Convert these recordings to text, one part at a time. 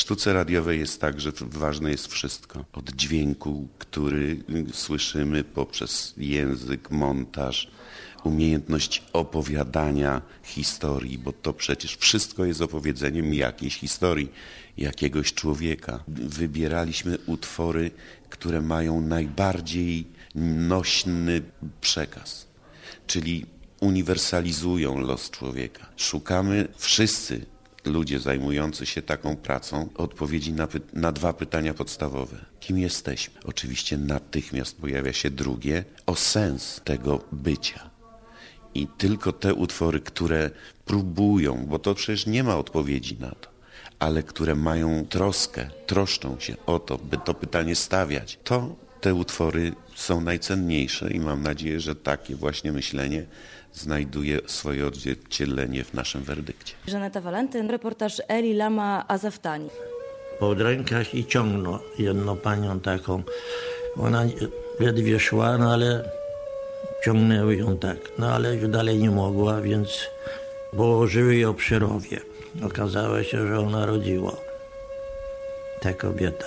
sztuce radiowej jest tak, że ważne jest wszystko. Od dźwięku, który słyszymy poprzez język, montaż, umiejętność opowiadania historii, bo to przecież wszystko jest opowiedzeniem jakiejś historii, jakiegoś człowieka. Wybieraliśmy utwory, które mają najbardziej nośny przekaz, czyli uniwersalizują los człowieka. Szukamy wszyscy ludzie zajmujący się taką pracą odpowiedzi na dwa pytania podstawowe. Kim jesteśmy? Oczywiście natychmiast pojawia się drugie, o sens tego bycia. I tylko te utwory, które próbują, bo to przecież nie ma odpowiedzi na to, ale które mają troskę, troszczą się o to, by to pytanie stawiać, to te utwory są najcenniejsze i mam nadzieję, że takie właśnie myślenie znajduje swoje odzwierciedlenie w naszym werdykcie. Żaneta Walentyn, reportaż Eli Lama Azaftani. Pod rękach i ciągnął jedną panią taką. Ona ledwie szła, no ale ciągnęły ją tak. No ale już dalej nie mogła, więc położyły ją przy rowie. Okazało się, że ona rodziła. Ta kobieta.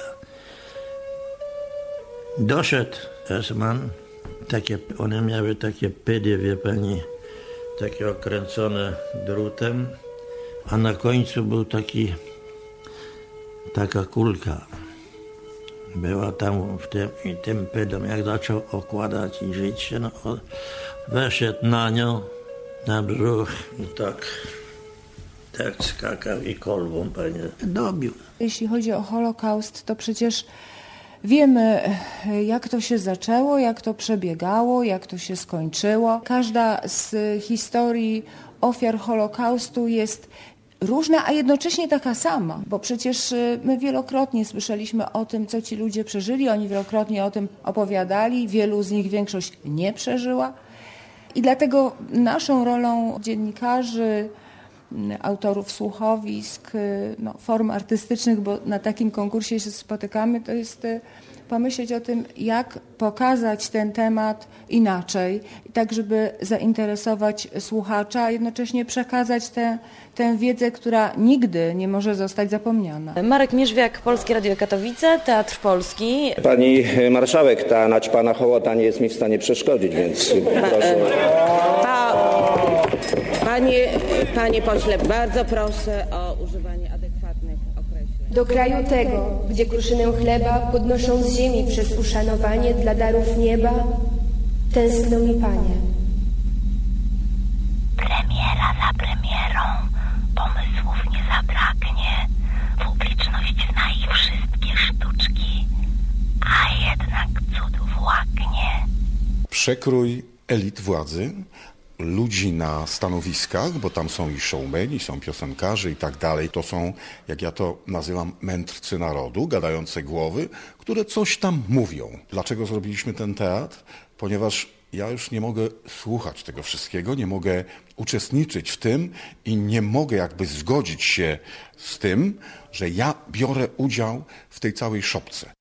Doszedł esman. One miały takie pydy, wie pani, takie okręcone drutem, a na końcu był taka kulka. Była tam tym pydem, jak zaczął okładać i żyć się, no, weszedł na nią, na brzuch i tak skakał i kolbą panie dobił. Jeśli chodzi o Holokaust, to przecież wiemy, jak to się zaczęło, jak to przebiegało, jak to się skończyło. Każda z historii ofiar Holokaustu jest różna, a jednocześnie taka sama, bo przecież my wielokrotnie słyszeliśmy o tym, co ci ludzie przeżyli, oni wielokrotnie o tym opowiadali, wielu z nich większość nie przeżyła. I dlatego naszą rolą dziennikarzy, autorów słuchowisk, form artystycznych, bo na takim konkursie się spotykamy, to jest pomyśleć o tym, jak pokazać ten temat inaczej, tak żeby zainteresować słuchacza, a jednocześnie przekazać tę wiedzę, która nigdy nie może zostać zapomniana. Marek Mierzwiak, Polskie Radio Katowice, Teatr Polski. Pani marszałek, ta naćpana hołota nie jest mi w stanie przeszkodzić, więc proszę. Panie pośle, bardzo proszę o używanie adekwatnych określeń. Do kraju tego, gdzie kruszynę chleba podnoszą z ziemi przez uszanowanie dla darów nieba, tęskno mi Panie. Premiera za premierą, pomysłów nie zabraknie, publiczność zna ich wszystkie sztuczki, a jednak cudów łaknie. Przekrój elit władzy, ludzi na stanowiskach, bo tam są i showmeni, są piosenkarze i tak dalej. To są, jak ja to nazywam, mędrcy narodu, gadające głowy, które coś tam mówią. Dlaczego zrobiliśmy ten teatr? Ponieważ ja już nie mogę słuchać tego wszystkiego, nie mogę uczestniczyć w tym i nie mogę jakby zgodzić się z tym, że ja biorę udział w tej całej szopce.